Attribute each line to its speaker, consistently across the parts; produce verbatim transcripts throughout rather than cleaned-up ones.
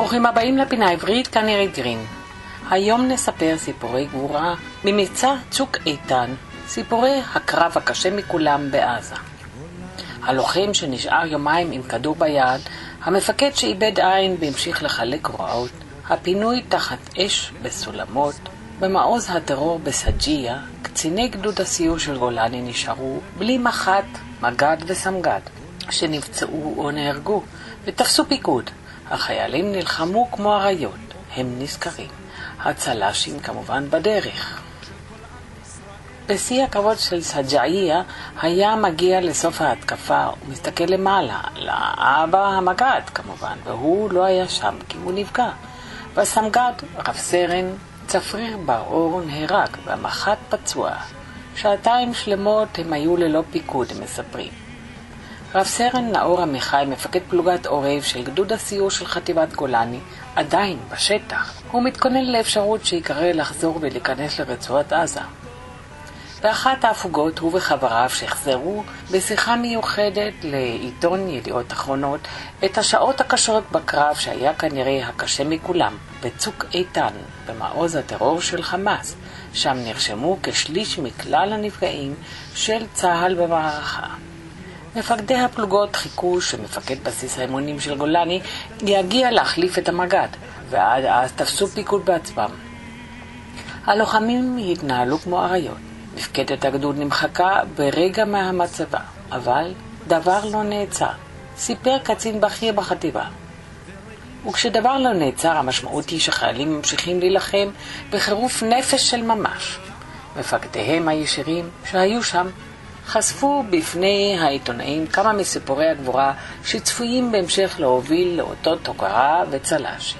Speaker 1: ברוכים הבאים לפינה העברית, כאן עירית גרין. היום נספר סיפורי גבורה ממבצע צוק איתן, סיפורי הקרב הקשה מכולם בעזה. הלוחם שנשאר יומיים עם כדור ביד, המפקד שאיבד עין והמשיך לחלק הוראות, הפינוי תחת אש בסולמות, במעוז הטרור בסג'יה, קציני גדוד הסיור של גולני נשארו בלי מח"ט, מג"ד וסמג"ד, שנפצעו או נהרגו ותפסו פיקוד. החיילים נלחמו כמו אריות, הם נזכרים. הצל"שים כמובן בדרך. בשיא הקרבות של סג'יה היה מגיע לסוף ההתקפה ומסתכל למעלה, לאבא המג"ד כמובן, והוא לא היה שם כי הוא נפגע. והסמג"ד, רב סרן צפריר בר-אור, נהרג והמח"ט פצוע. שעתיים שלמות הם היו ללא פיקוד, הם מספרים. רב סרן נאור עמיחי, מפקד פלוגת עורב של גדוד הסיור של חטיבת גולני, עדיין בשטח. הוא מתכונן לאפשרות שיקרא לחזור ולהיכנס לרצועת עזה. באחת ההפוגות הוא וחבריו שחזרו בשיחה מיוחדת לעיתון ידיעות אחרונות את השעות הקשות בקרב שהיה כנראה הקשה מכולם, בצוק איתן, במעוז הטרור של חמאס, שם נרשמו כשליש מכלל הנפגעים של צה"ל במערכה. מפקדי הפלוגות חיכו שמפקד בסיס האימונים של גולני יגיע להחליף את המג"ד, ועד אז תפסו פיקוד בעצמם. הלוחמים התנהלו כמו אריות. מפקדת הגדוד נמחקה ברגע מהמצבה, אבל דבר לא נעצר, סיפר קצין בכיר בחטיבה. וכשדבר לא נעצר, המשמעות היא שחיילים ממשיכים להילחם בחירוף נפש של ממש. מפקדיהם הישירים שהיו שם חשפו בפני העיתונאים כמה מסיפורי הגבורה שצפויים בהמשך להוביל לאותות הוקרה וצל"שים.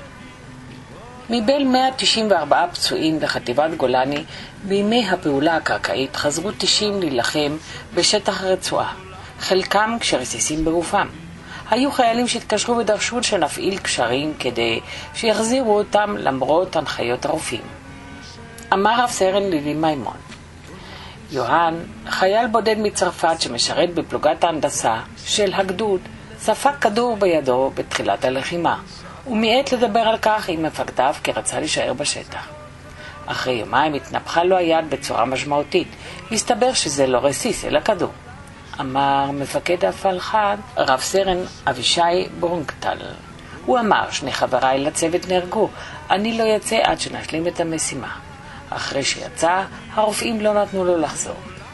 Speaker 1: מבין מאה תשעים וארבעה פצועים בחטיבת גולני בימי הפעולה הקרקעית חזרו תשעים להילחם בשטח הרצועה, חלקם כשרסיסים בגופם. היו חיילים שהתקשרו ודרשו שנפעיל קשרים כדי שיחזירו אותם למרות הנחיות הרופאים. אמר רב סרן לילי מימון, יוהן, חייל בודד מצרפת שמשרת בפלוגת ההנדסה של הגדוד, ספק כדור בידו בתחילת הלחימה, ומיעט לדבר על כך עם מפקדיו כי רצה להישאר בשטח. אחרי יומיים התנפחה לו היד בצורה משמעותית, הסתבר שזה לא רסיס אלא כדור. אמר מפקד הפלח"ד, רב סרן אבישי ברונקטל. הוא אמר, שני חבריי לצוות נהרגו, אני לא יצא עד שנשלים את המשימה. אחרי שיצא, הרופאים לא נתנו לו לחזור.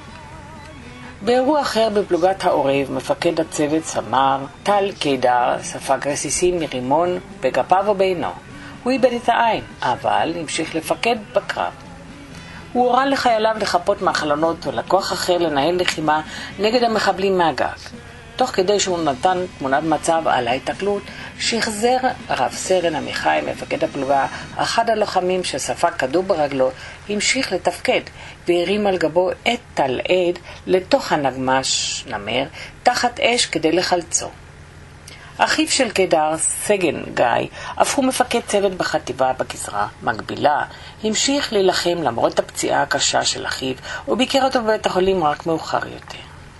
Speaker 1: באירוע אחר בפלוגת העורב, מפקד הצוות סמ"ר טל קידר ספג רסיסים מרימון בגפיו ובעינו. הוא איבד את העין, אבל המשיך לפקד בקרב. הוא הורה לחייליו לחפות מהחלונות ולכוח אחר לנהל לחימה נגד המחבלים מהגג. תוך כדי שהוא נתן תמונת מצב על ההתקלות, שחזר רב סרן עמיחי, מפקד הפלוגה, אחד הלוחמים שספג כדור ברגלו, המשיך לתפקד והרים על גבו את טל עד לתוך הנגמש נמר תחת אש כדי לחלצו. אחיו של קידר, סגן גיא, אף הוא מפקד צוות בחטיבה בגזרה מקבילה, המשיך להילחם למרות הפציעה הקשה של אחיו וביקר אותו בבית החולים רק מאוחר יותר.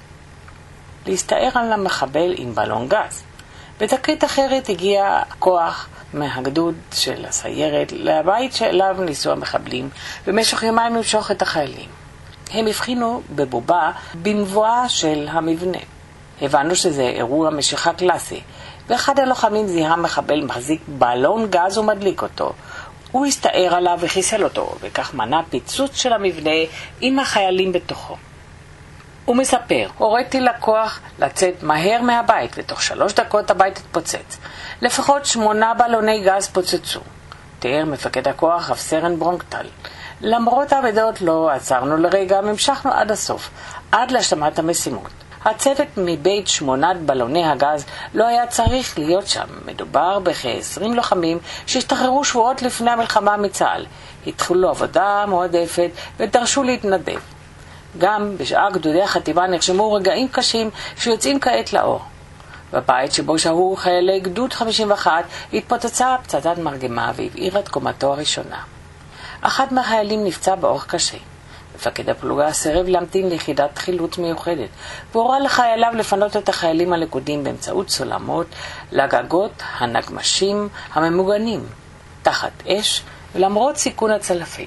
Speaker 1: להסתער על המחבל עם בלון גז. בתקרית אחרת הגיע כוח מהגדוד של הסיירת לבית שאליו ניסו המחבלים במשך יומיים למשוך את החיילים. הם הבחינו בבובה במבואה של המבנה. הבנו שזה אירוע משיכה קלאסי, ואחד הלוחמים זיהה מחבל מחזיק בלון גז ומדליק אותו. הוא הסתער עליו וחיסל אותו, וכך מנע פיצוץ של המבנה עם החיילים בתוכו. הוא מספר, הוריתי לכוח לצאת מהר מהבית, ותוך שלוש דקות הבית התפוצץ. לפחות שמונה בלוני גז פוצצו. תיאר מפקד הכוח רב סרן ברונקטל. למרות העבדות לא עצרנו לרגע, המשכנו עד הסוף, עד להשלמת המשימות. הצוות מבית שמונת בלוני הגז לא היה צריך להיות שם. מדובר בכ-עשרים לוחמים שהשתחררו שבועות לפני המלחמה מצה"ל. התחילו עבודה מועדפת ודרשו להתנדב. גם בשאר גדודי החטיבה נרשמו רגעים קשים שיוצאים כעת לאור. בבית שבו שהו חיילי גדוד חמישים ואחת התפוצצה פצצת מרגמה והבעירה את קומתו הראשונה. אחד מהחיילים נפצע באורח קשה. מפקד הפלוגה סירב להמתין ליחידת חילוץ מיוחדת, והורה לחייליו לפנות את החיילים הלכודים באמצעות סולמות לגגות הנגמשים הממוגנים, תחת אש ולמרות סיכון הצלפים.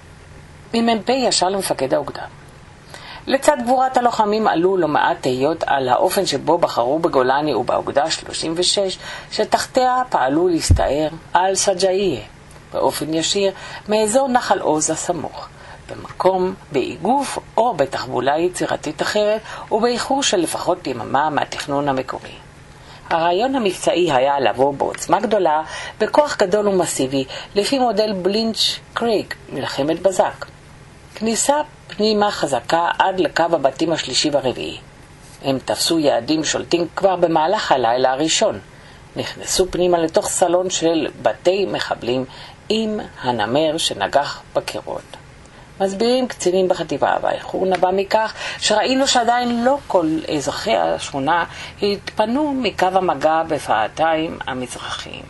Speaker 1: ממ"פ ישר למפקד האוגדה. לצד גבורת הלוחמים עלו לא מעט תהיות על האופן שבו בחרו בגולני ובאוגדה שלושים ושש, שתחתיה פעלו להסתער על סג'איה, באופן ישיר מאזור נחל עוז הסמוך, במקום, באיגוף או בתחבולה יצירתית אחרת, ובאיחור של לפחות יממה מהתכנון המקורי. הרעיון המבצעי היה לבוא בעוצמה גדולה, בכוח גדול ומסיבי, לפי מודל בלינץ' קרייג, מלחמת בזק. כניסה פנימה חזקה עד לקו הבתים השלישי והרביעי. הם תפסו יעדים שולטים כבר במהלך הלילה הראשון. נכנסו פנימה לתוך סלון של בתי מחבלים עם הנמר שנגח בקירות. מסבירים קצינים בחטיבה, והאיחור נבע מכך שראינו שעדיין לא כל אזרחי השכונה התפנו מקו המגע בפאתיים המזרחיים.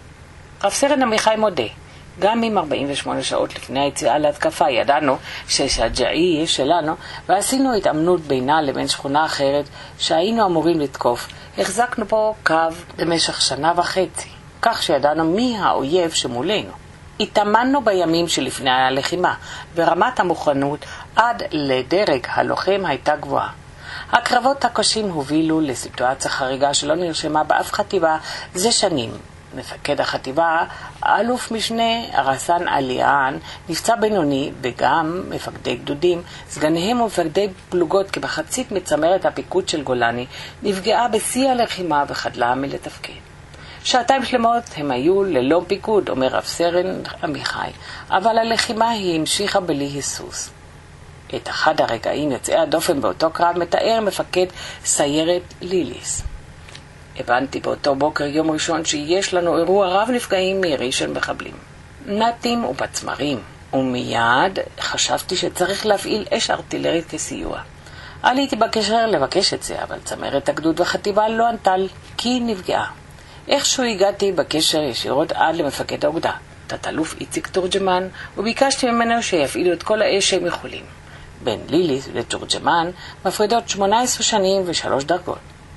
Speaker 1: רב סרן עמיחי מודה, גם עם ארבעים ושמונה שעות לפני היציאה להתקפה ידענו ששג'אעיה שלנו, ועשינו התאמנות בינה לבין שכונה אחרת שהיינו אמורים לתקוף. החזקנו פה קו במשך שנה וחצי, כך שידענו מי האויב שמולנו. התאמנו בימים שלפני הלחימה, ורמת המוכנות עד לדרג הלוחם הייתה גבוהה. הקרבות הקשים הובילו לסיטואציה חריגה שלא נרשמה באף חטיבה זה שנים. מפקד החטיבה, אלוף משנה הרסן עליאן, נפצע בינוני, וגם מפקדי גדודים, סגניהם ומפקדי פלוגות כמחצית מצמרת הפיקוד של גולני, נפגעה בשיא הלחימה וחדלה מלתפקד. שעתיים שלמות הם היו ללא פיקוד, אומר רב סרן עמיחי, אבל הלחימה היא המשיכה בלי היסוס. את אחד הרגעים יוצאי הדופן באותו קרב מתאר מפקד סיירת ליליס. הבנתי באותו בוקר יום ראשון שיש לנו אירוע רב נפגעים מירי של מחבלים, נתים ופצמרים, ומיד חשבתי שצריך להפעיל אש ארטילרית כסיוע. עליתי בקשר לבקש את זה, אבל צמרת הגדוד וחטיבה לא ענתה כי נפגעה. איכשהו הגעתי בקשר ישירות עד למפקד האוגדה, תת-אלוף איציק תורג'מן, וביקשתי ממנו שיפעילו את כל האש שהם יכולים. בין ליליס לתורג'מן מפרידות שמונה עשרה שנים ושלוש דרגות.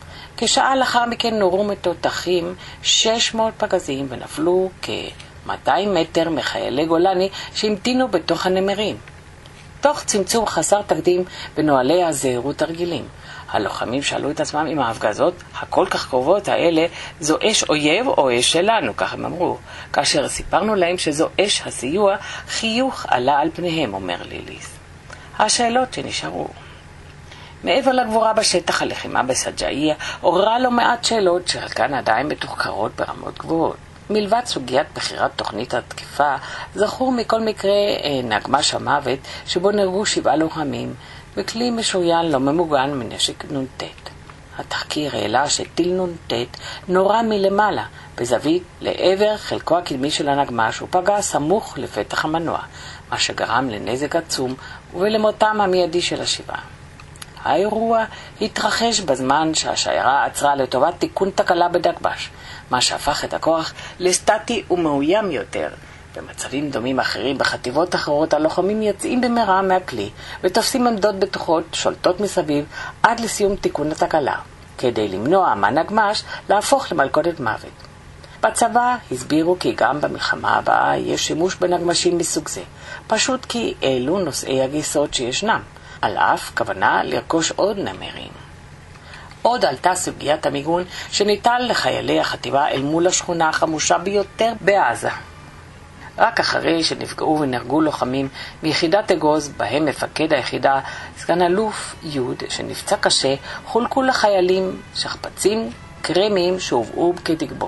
Speaker 1: כשעה לאחר מכן נורו מתותחים שש מאות פגזים ונפלו כ-מאתיים מטר מחיילי גולני שהמתינו בתוך הנמרים. תוך צמצום חסר תקדים בנוהלי הזהירות הרגילים. הלוחמים שאלו את עצמם עם ההפגזות הכל כך קרובות האלה, זו אש אויב או אש שלנו, כך הם אמרו. כאשר סיפרנו להם שזו אש הסיוע, חיוך עלה על פניהם, אומר ליליס. השאלות שנשארו. מעבר לגבורה בשטח הלחימה בסג'אעיה, עוררה לא מעט שאלות שחלקן עדיין מתוחקרות ברמות גבוהות. מלבד סוגיית בחירת תוכנית התקיפה, זכור מכל מקרה נגמש המוות שבו נהרגו שבעה לוחמים, וכלי משוריין לא ממוגן מנשק נ"ט. התחקיר העלה שטיל נ"ט נורה מלמעלה, בזווית לעבר חלקו הקדמי של הנגמש, ופגע סמוך לפתח המנוע, מה שגרם לנזק עצום ולמותם המיידי של השבעה. האירוע התרחש בזמן שהשיירה עצרה לטובת תיקון תקלה בדגבש, מה שהפך את הכוח לסטטי ומאוים יותר. במצבים דומים אחרים בחטיבות אחרות הלוחמים יוצאים במהרה מהכלי ותופסים עמדות בטוחות שולטות מסביב עד לסיום תיקון התקלה, כדי למנוע מהנגמש להפוך למלכודת מוות. בצבא הסבירו כי גם במלחמה הבאה יש שימוש בנגמשים מסוג זה, פשוט כי אלו נושאי הגיסות שישנם, על אף כוונה לרכוש עוד נמרים. עוד עלתה סוגיית המיגון שניתן לחיילי החטיבה אל מול השכונה החמושה ביותר בעזה. רק אחרי שנפגעו ונהרגו לוחמים מיחידת אגוז, בהם מפקד היחידה, סגן אלוף יוד, שנפצע קשה, חולקו לחיילים שכפצים קרמיים שהובאו כתגבורת.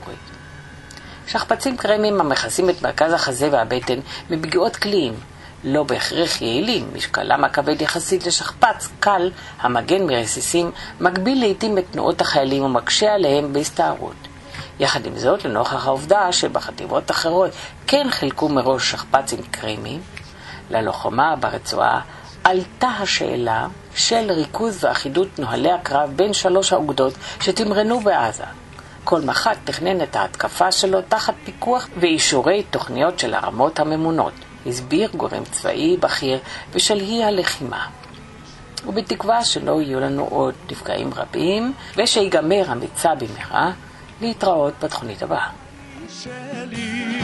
Speaker 1: שכפצים קרמיים המכסים את מרכז החזה והבטן מפגיעות קליים, לא בהכרח יעילים, משקלם הכבד יחסית לשכפץ קל המגן מרסיסים, מגביל לעתים את תנועות החיילים ומקשה עליהם בהסתערות. יחד עם זאת, לנוכח העובדה שבחטיבות אחרות כן חילקו מראש שכפצים קרמיים, ללוחמה ברצועה עלתה השאלה של ריכוז ואחידות נוהלי הקרב בין שלוש האוגדות שתמרנו בעזה. כל מח"ט תכנן את ההתקפה שלו תחת פיקוח ואישורי תוכניות של הרמות הממונות. הסביר גורם צבאי בכיר בשלהי הלחימה. ובתקווה שלא יהיו לנו עוד נפגעים רבים, ושיגמר המצע במהרה, להתראות בתוכנית הבאה.
Speaker 2: שלי,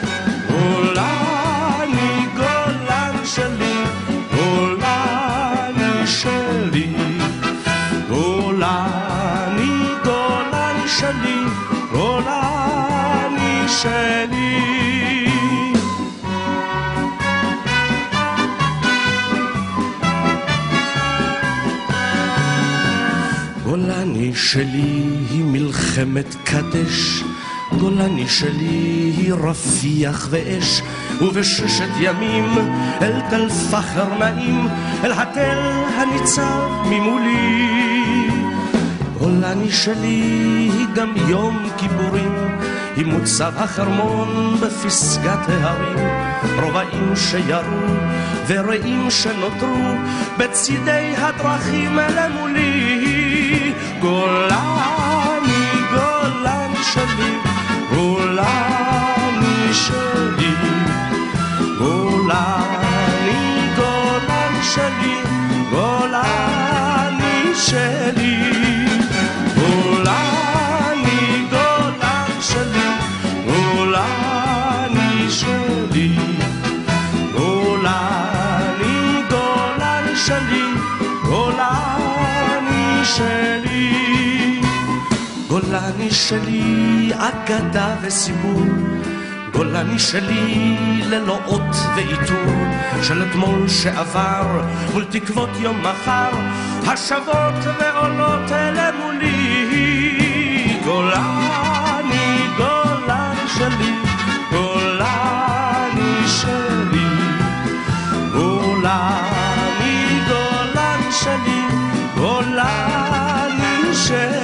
Speaker 2: גולני, גולן שלי, גולני שלי, גולני, גולן שלי, גולני שלי. גולני שלי היא מלחמת קדש, גולני שלי היא רפיח ואש, ובששת ימים אל תל פחר נעים, אל התל הניצב ממולי. גולני שלי היא גם יום כיפורים, היא מוצב החרמון בפסגת ההרים, רובעים שירו ורעים שנותרו בצידי הדרכים למולי. גולני, גולן שלי, גולני שלי, גולני, גולן שלי, גולני שלי, גולני, גולן שלי, גולני שלי, גולני, גולן שלי, גולני שלי. גולני שלי אגדה וסיפור, גולני שלי ללא אות ועיטור, של אתמול שעבר מול תקוות יום מחר השבות ועולות למולי. גולני, גולן שלי, גולני שלי, גולני, גולן שלי, גולני שלי.